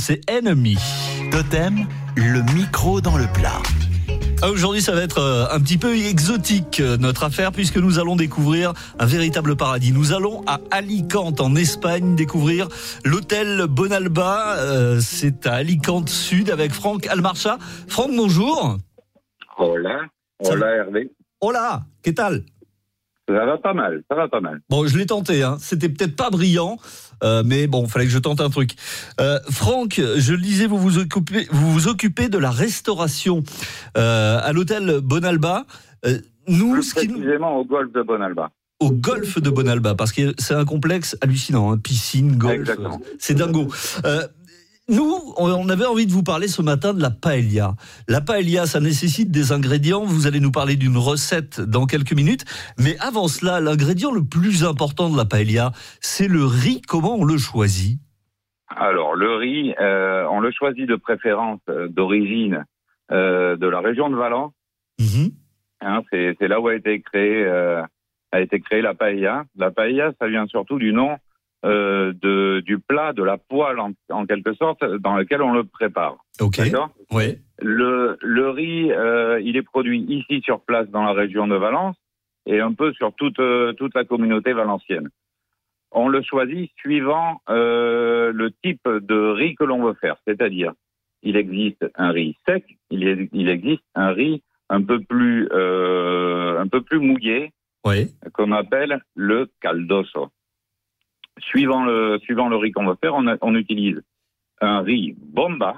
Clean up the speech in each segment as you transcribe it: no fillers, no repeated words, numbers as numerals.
c'est Enemy. Totem, le micro dans le plat. Aujourd'hui, ça va être un petit peu exotique, notre affaire, puisque nous allons découvrir un véritable paradis. Nous allons à Alicante, en Espagne, découvrir l'hôtel Bonalba. C'est à Alicante Sud avec Franck Almarcha. Franck, bonjour. Hola Hervé. Hola, qu'est-ce que Ça va pas mal. Bon, je l'ai tenté, hein. C'était peut-être pas brillant, mais bon, fallait que je tente un truc. Franck, je le disais, vous vous occupez de la restauration à l'hôtel Bonalba. Plus précisément au golfe de Bonalba. Au golfe de Bonalba, parce que c'est un complexe hallucinant, hein. Piscine, golf, exactement. C'est dingo. Nous, on avait envie de vous parler ce matin de la paella. La paella, ça nécessite des ingrédients. Vous allez nous parler d'une recette dans quelques minutes. Mais avant cela, l'ingrédient le plus important de la paella, c'est le riz. Comment on le choisit ? Alors, le riz, on le choisit de préférence d'origine de la région de Valence. Mm-hmm. Hein, c'est là où a été créée la paella. La paella, ça vient surtout du nom du plat, de la poêle en quelque sorte, dans lequel on le prépare. Ok. D'accord ? Ouais. Le riz, il est produit ici sur place dans la région de Valence et un peu sur toute la communauté valencienne. On le choisit suivant le type de riz que l'on veut faire, c'est-à-dire il existe un riz sec, il existe un riz un peu plus mouillé, Ouais. qu'on appelle le caldoso. Suivant le riz qu'on va faire, on utilise un riz bomba.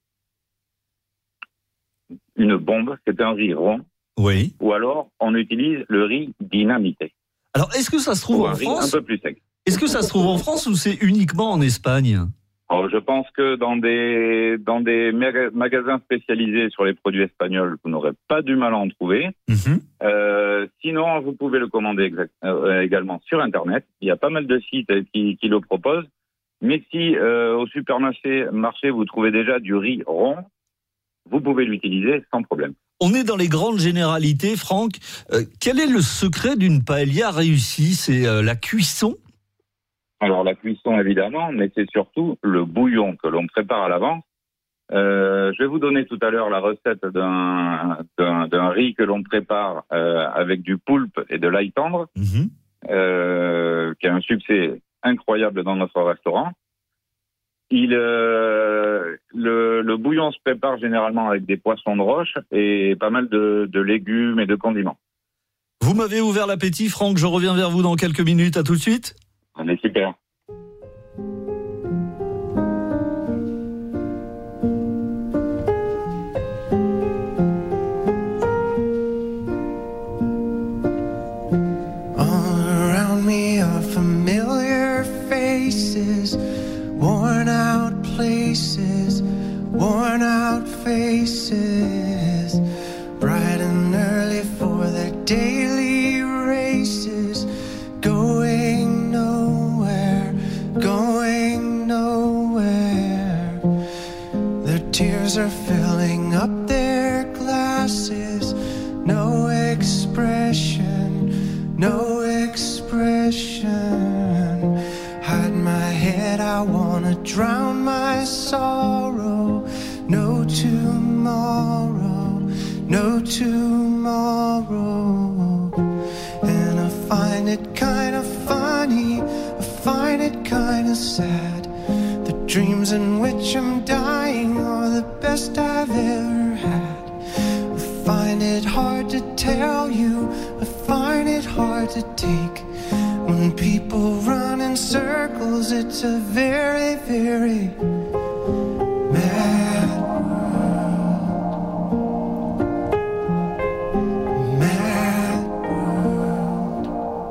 Une bombe, c'est un riz rond. Oui. Ou alors, on utilise le riz dynamité. Alors, est-ce que ça se trouve Ou en un riz France ? un peu plus sec. Est-ce que ça se trouve en France ou c'est uniquement en Espagne ? Alors, je pense que dans des magasins spécialisés sur les produits espagnols, vous n'aurez pas du mal à en trouver. Mm-hmm. Sinon, vous pouvez le commander également sur Internet. Il y a pas mal de sites qui le proposent. Mais si au supermarché vous trouvez déjà du riz rond, vous pouvez l'utiliser sans problème. On est dans les grandes généralités, Franck. Quel est le secret d'une paella réussie ? C'est la cuisson ? Alors la cuisson évidemment, mais c'est surtout le bouillon que l'on prépare à l'avance. Je vais vous donner tout à l'heure la recette d'un riz que l'on prépare avec du poulpe et de l'ail tendre, Mm-hmm. qui a un succès incroyable dans notre restaurant. Le bouillon se prépare généralement avec des poissons de roche et pas mal de légumes et de condiments. Vous m'avez ouvert l'appétit, Franck. Je reviens vers vous dans quelques minutes. À tout de suite. On est super. Worn out places, worn out faces, bright and early for their daily races, going nowhere, going nowhere. Their tears are filling up their glasses, no expression, no expression. Hide my head, I wanna drown my sorrow. No tomorrow, no tomorrow. And I find it kind of funny, I find it kind of sad. The dreams in which I'm dying are the best I've ever had. I find it hard to tell you, I find it hard to take. When people run in circles, it's a very, very mad world. Mad world.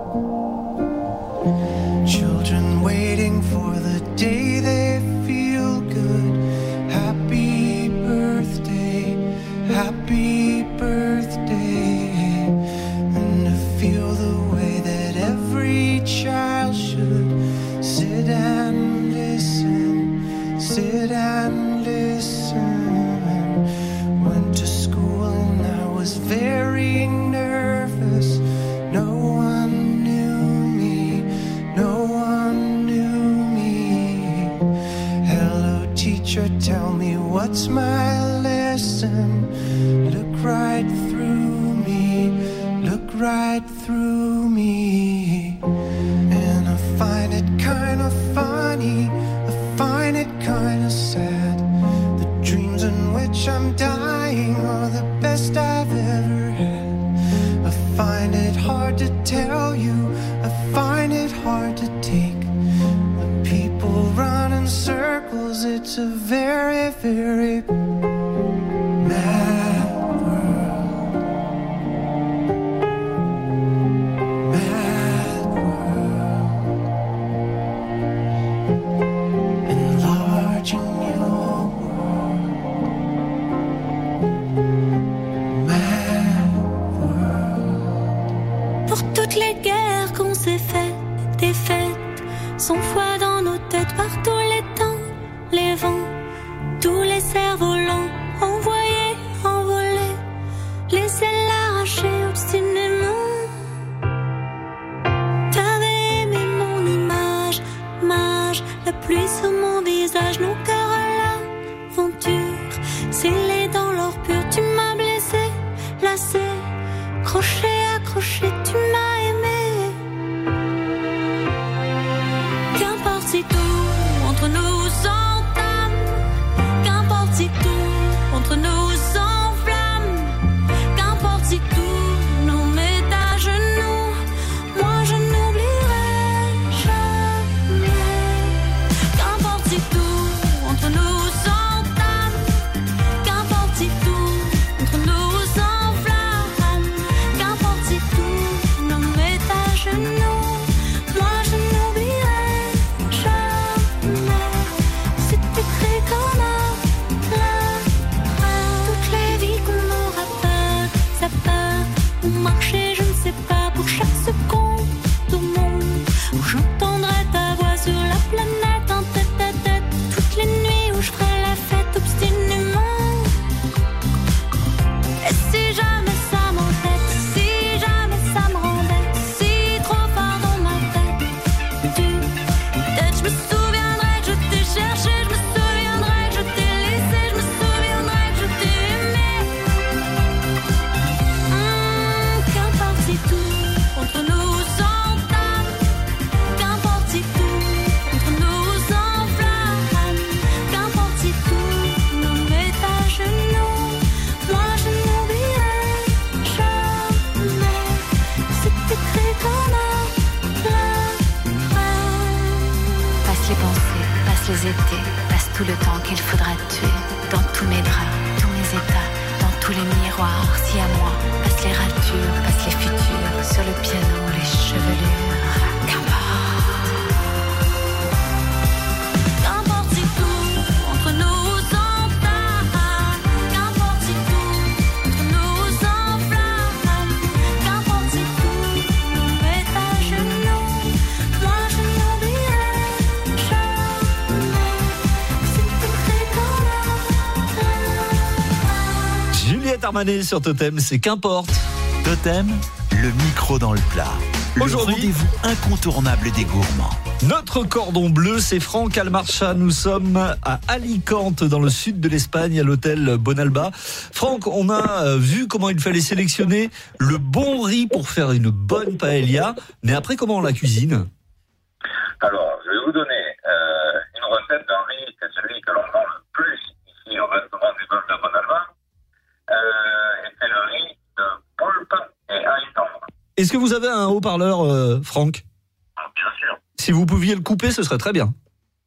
Children waiting for the day they feel good. Happy birthday, happy birthday. And to feel the way that every child should sit and listen, sit and listen. Went to school and I was very nervous. No one knew me, no one knew me. Hello teacher, tell me what's my lesson. Look right through me, look right through me. And I find it kind of funny, I find it kind of sad. The dreams in which I'm dying are the best I've ever had. I find it hard to tell you, I find it hard to take. The people run in circles, it's a very, very mad world. Mad world. Enlarging your world. Mad world. Pour toutes les guerres qu'on s'est faites, des fêtes, sans foi dans nos têtes, par tous les temps, les vents, tous les cerfs-volants, envoyés, envolés, les ailes arrachées obstinément. T'avais aimé mon image, mage, la pluie sur mon visage, nos cœurs à l'aventure, scellés dans l'or pur, tu m'as blessé, lassé, crochet, accroché, tu m'as aimé. Qu'importe si tout entre nous s'entame, qu'importe si tout entre nous s'enflamme, qu'importe si tout nous met à genoux, moi je n'oublierai jamais. Qu'importe si tout entre nous s'entame, qu'importe si tout entre nous s'enflamme, qu'importe si tout nous met à genoux, moi je n'oublierai jamais. C'est écrit comme un plein. Toutes les vies qu'on aura peur, ça part ou marcher, je ne sais pas, pour chaque seconde au monde où j'entendrai ta voix sur la planète en tête à tête. Toutes les nuits où je ferai la fête obstinément. Et si jamais ça m'embête, si jamais ça me rendait si trop fort dans ma tête, peut-être je me souviendrai que je t'ai cherché, je me souviendrai que je t'ai laissé, je me souviendrai que je t'ai aimé. Qu'importe si tout entre nous s'entame, qu'importe si tout entre nous s'enflamme, qu'importe si tout nous met à genoux, moi je n'oublierai jamais. C'est écrit comme un plein. Passe les pensées, passe les étés, passe tout le temps qu'il faudra tuer. Dans tous mes draps, tous mes états, dans tous les miroirs, si à moi. Passe les ratures, passe les futurs, sur le piano, les chevelures. Qu'importe si tout entre nous s'entame, qu'importe si tout entre nous s'enflamme, qu'importe si tout nous met à genoux, moi je n'oublierai jamais. C'est écrit comme un plein. Juliette Armanet sur Totem, c'est qu'importe. Totem, le micro dans le plat. Le Aujourd'hui- rendez-vous incontournable des gourmands. Notre cordon bleu, c'est Franck Almarcha. Nous sommes à Alicante, dans le sud de l'Espagne, à l'hôtel Bonalba. Franck, on a vu comment il fallait sélectionner le bon riz pour faire une bonne paella. Mais après, comment on la cuisine ? Alors, je vais vous donner une recette d'un riz, c'est celui que l'on vend le plus ici au restaurant du Golfe de Bonalba. Et c'est le riz de poulpe et ail tendre. Est-ce que vous avez un haut-parleur, Franck ? Bien sûr. Si vous pouviez le couper, ce serait très bien.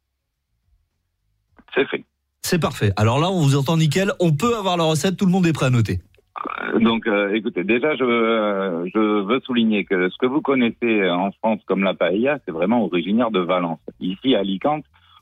C'est fait. C'est parfait. Alors là, on vous entend nickel. On peut avoir la recette, tout le monde est prêt à noter. Donc, écoutez, déjà, je veux souligner que ce que vous connaissez en France comme la paella, c'est vraiment originaire de Valence. Ici, à Alicante,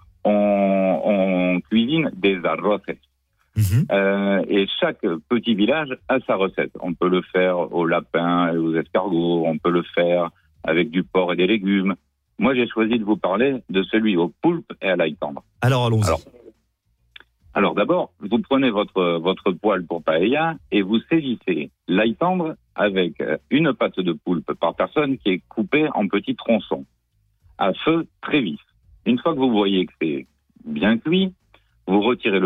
on cuisine des arroces. Et chaque petit village a sa recette. On peut le faire au lapin et aux escargots, on peut le faire avec du porc et des légumes. Moi, j'ai choisi de vous parler de celui au poulpe et à l'ail tendre. Alors, allons-y. Alors d'abord, vous prenez votre poêle pour paella et vous saisissez l'ail tendre avec une patte de poulpe par personne qui est coupée en petits tronçons, à feu très vif. Une fois que vous voyez que c'est bien cuit, vous retirez le